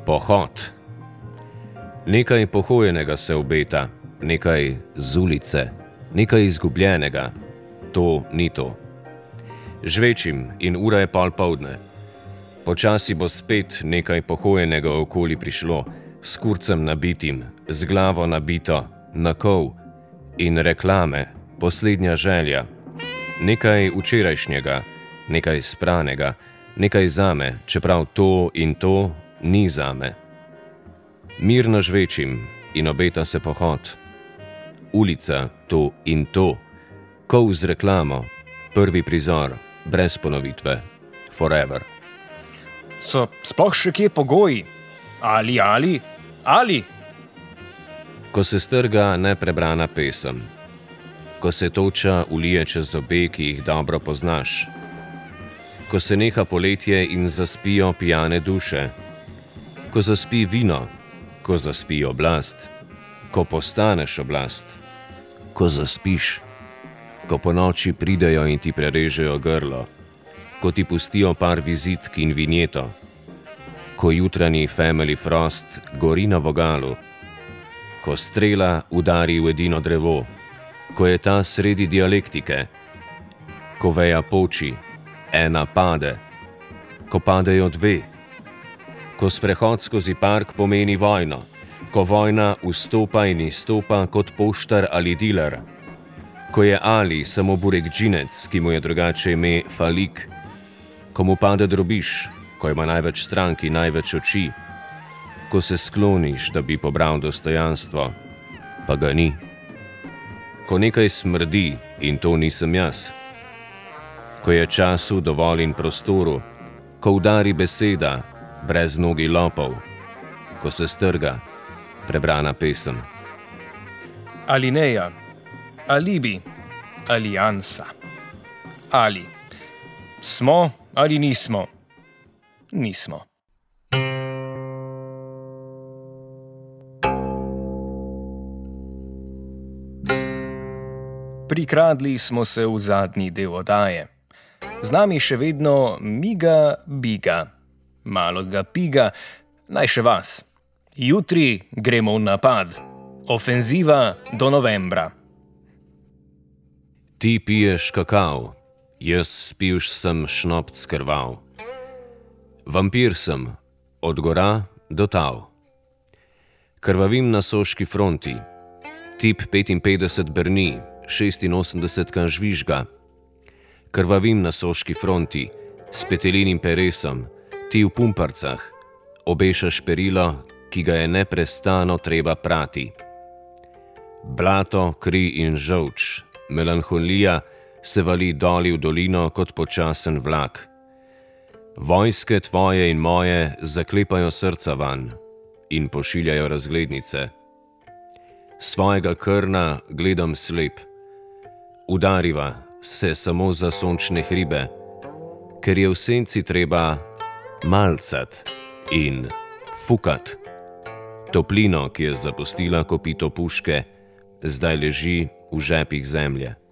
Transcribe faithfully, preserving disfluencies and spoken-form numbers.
Pohod. Nekaj pohojenega se obeta, nekaj z ulice, nekaj izgubljenega. To ni to. Žvečim in ura je pol poldne. Počasi bo spet nekaj pohojenega okoli prišlo, s kurcem nabitim, z glavo nabito, na kol in reklame, poslednja želja. Nekaj včerajšnjega, nekaj spranega, nekaj zame, čeprav to in to ni zame. Mirno žvečim in obeta se pohod. Ulica, to in to, kol z reklamo, prvi prizor, brez ponovitve, forever. So sploh še kje pogoji? Ali, ali, ali? Ko se strga neprebrana pesem, ko se toča ulije čez zobe, ki jih dobro poznaš, ko se neha poletje in zaspijo pijane duše, ko zaspi vino, ko zaspi oblast, ko postaneš oblast, ko zaspiš, ko po noči pridejo in ti prerežejo grlo, ko ti pustijo par vizitk in vinjeto, ko jutranji family frost gori na vogalu, ko strela udari v edino drevo, ko je ta sredi dialektike, ko veja poči, ena pade, ko padejo dve, ko sprehod skozi park pomeni vojno, ko vojna vstopa in izstopa kot poštar ali diler, ko je Ali samo burek džinec, ki mu je drugače ime Falik, ko mu pade drobiš, ko ima največ strank in največ oči, ko se skloniš, da bi pobral dostojanstvo, pa ga ni. Ko nekaj smrdi in to nisem jaz, ko je času dovolj in prostoru, ko udari beseda, brez nogi lopov, ko se strga prebrana pesem. Alineja, alibi, aliansa. Ali. Smo ali nismo? Nismo. Prikradli smo se v zadnji del oddaje. Z nami še vedno miga biga. Malo ga piga, naj še vas. Jutri gremo v napad. Ofenziva do novembra. Ti piješ kakav, jaz spivš sem šnopc krvav. Vampir sem, od gora do tav. Krvavim na soški fronti. Tip petinpetdeset brni, šestinosemdeset žvižga. Krvavim na soški fronti, s petelinim peresom, ti v pumparcah, obešaš perilo, ki ga je neprestano treba prati. Blato, kri in žolč, melanholija se vali doli v dolino kot počasen vlak. Vojske tvoje in moje zaklepajo srca van in pošiljajo razglednice. Svojega krna gledam slep. Udariva se samo za sončne hribe, ker je v senci treba malcat in fukat. Toplino, ki je zapustila kopito puške, zdaj leži v žepih zemlje.